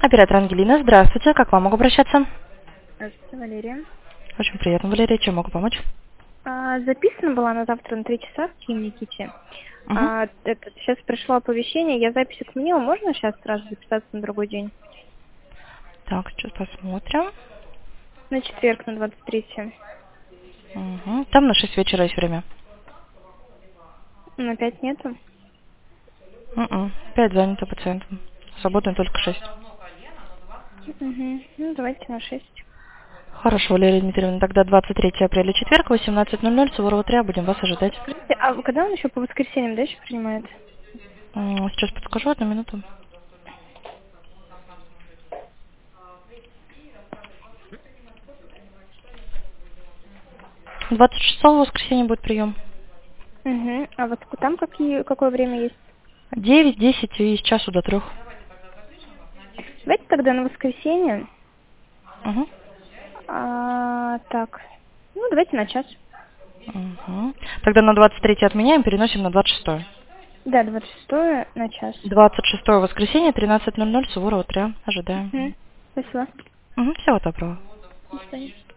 Оператор Ангелина, здравствуйте. Как к вам могу обращаться? Здравствуйте, Валерия. Очень приятно, Валерия. Чем могу помочь? Записана была на завтра на 3 часа в Никите. Угу. Сейчас пришло оповещение, я запись отменила. Можно сейчас сразу записаться на другой день? Так, сейчас посмотрим. На четверг, на 23. Угу. Там на 6 вечера есть время. На 5 нету? 5 занято пациентом. Свободно только 6. Угу. Ну, давайте на 6. Хорошо, Валерия Дмитриевна. Тогда 23 апреля, четверг, 18:00, Суворова 3, будем вас ожидать. Скажите, а когда он еще по воскресеньям, да, еще принимает? Сейчас подскажу, одну минуту. 26 воскресенье будет прием. Угу. А вот там какое время есть? 9, 10 и с часу до 3. Давайте тогда на воскресенье. Угу. Так. Ну, давайте на час. Угу. Тогда на 23 отменяем, переносим на 26. Да, 26 на час. 26 воскресенье, 13:00, Суворова 3. Ожидаем. Угу. Спасибо. Всего доброго. До свидания.